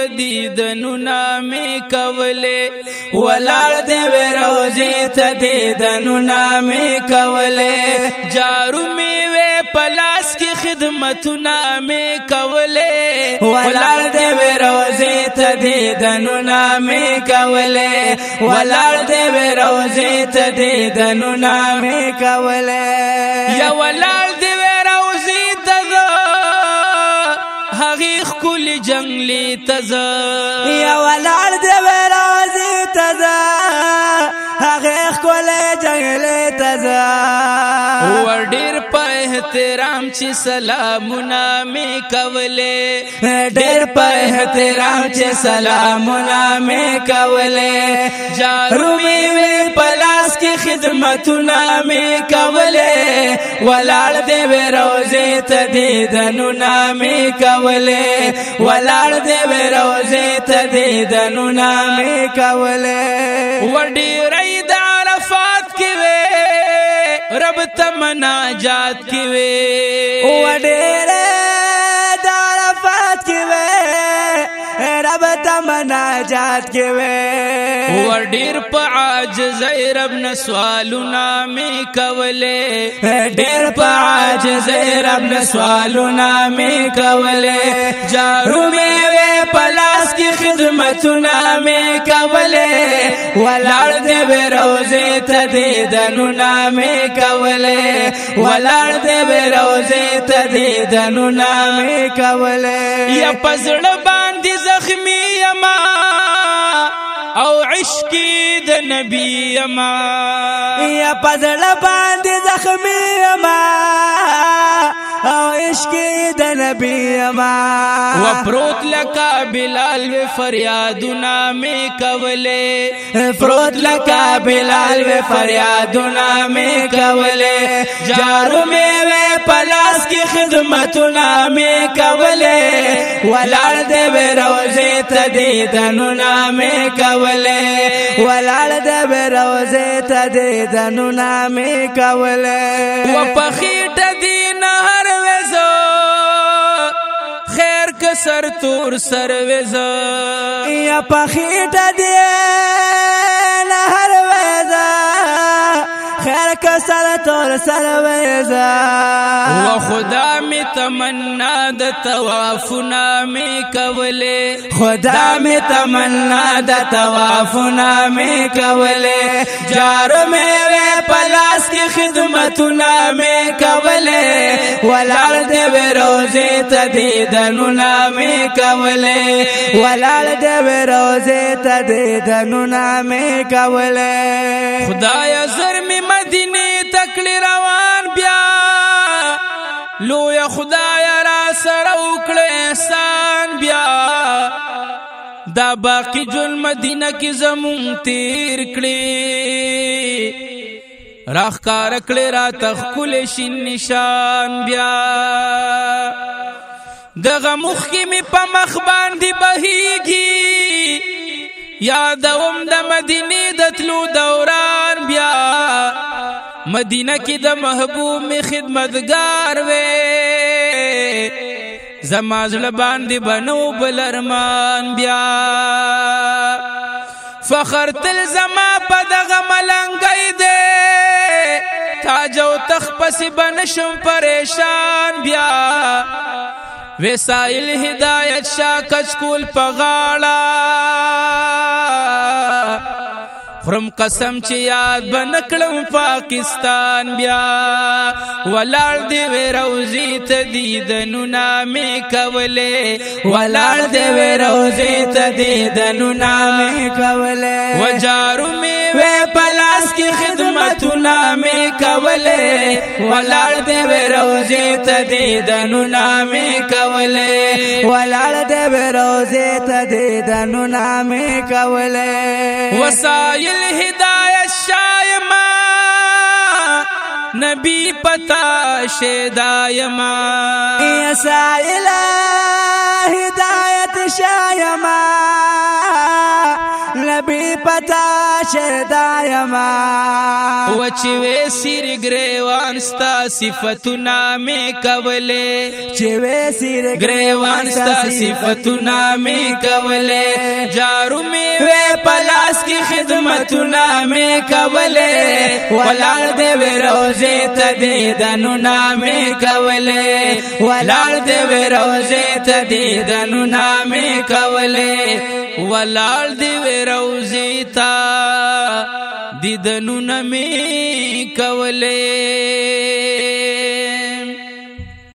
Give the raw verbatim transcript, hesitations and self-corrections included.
دیدنونه می کولې ولاړ دې وې روزي ته دیدنونه می کولې جارو می وې پلاس کې خدمتونه می کولې ولاړ دې وې روزي ته دیدنونه می کولې ولاړ دې وې روزي ته دیدنونه می کولې یا ولاړ دې وې روزي ته هغه خل جنگلی تزا یا ولاړ دې وې روزي ته هغه خل جنگلی تزا ور ډیر په احترام چې سلامونه می کولې ډیر په احترام چې سلامونه می کولې جارو می وې پلاس کې خدمتونه می کولې ولاړ دې وې روزي ته دیدنونه می کولې ولاړ دې وې روزي ته دیدنونه می کولې ور ډیر د عرفات کې وې رب ته مناجات کې وې ور ډیر د عرفات کې وې رب ته مناجات کې وې ور ډیر په عاجز رب نه سوالونه می کولې ډیر په عاجز رب نه سوالونه می کولې جارو می وې پلاس کې خدمتونه می کولې ولاړ دې وې روزي ته دیدنونه می کولې ولاړ دې وې روزي ته دیدنونه می کولې یا پزړه باندې زخمی یما او عشقی د نبی یما یا پزړه باندې زخمی یما او عشقی د نبی یما و پروت لکا بلال و فریادونه می کولې پروت لکا بلال و فریادونه می کولې جارو می وې پلاس کې خدمتونه می کولې ولاړ دې وې روزي ته دیدنونه می کولې ولاړ دې وې روزي ته دیدنونه می کولې و پخېټه دې نهر وزو خیر که سر تور سر وزو یا پخېټه دې نهر وزو خیر که سر تور سر وزو و خدا می تمنا د توافونه می کولې خدا می تمنا د توافونه می کولې جارو می وې پلاس کې خدمتونه می کولې ولاړ دې وې روزي ته دیدنونه می کولې ولاړ دې وې روزي ته دیدنونه می کولې خدایا زر می مدینه تکلی روان بیا لویا خدایا را سره وکړه احسان بیا دا باقی جون مدینه کې زمون تیر کړي راخ کار کړي را تخکل شین نشان بیا دغه مخ کې می په مخ باندې بهيږي یادوم د مدینه د تلو دوران بیا مدینه کې د محبوب می خدمتگار وې زما زړه باندې بنو بل ارمان بیا فخر تل زما په دغه ملنګي دې تاج او تخ پس بنشم پریشان بیا وسائل هدایت شاه کچکول پغاړه خرم قسم چې یاد بنکړم پاکستان بیا ولاړ دې وې روزي ته دیدنونه می کولې ولاړ دې وې روزي ته دیدنونه می کولې وجارو می وې پلاس کې خدمتونه می کولې ولاړ دې وې روزي ته دیدنونه می کولې ولاړ دې وې روزي ته دیدنونه می کولې وسائل الهدایت شایما نبی پتا شیدایما یا سائل ہدایت شایما نبی پتا شیدایما چې وې سیر ګریوان ستا صفاتونه مې کولې چې وې سیر ګریوان ستا صفاتونه مې کولې جارو مې وې پلاس کې خدمتونه مې کولې ولاړ دې وې روزه ته دیدنونه مې کولې ولاړ دې وې روزه ته دیدنونه مې کولې ولاړ دې وې روزه ته دیدنونه مې کولې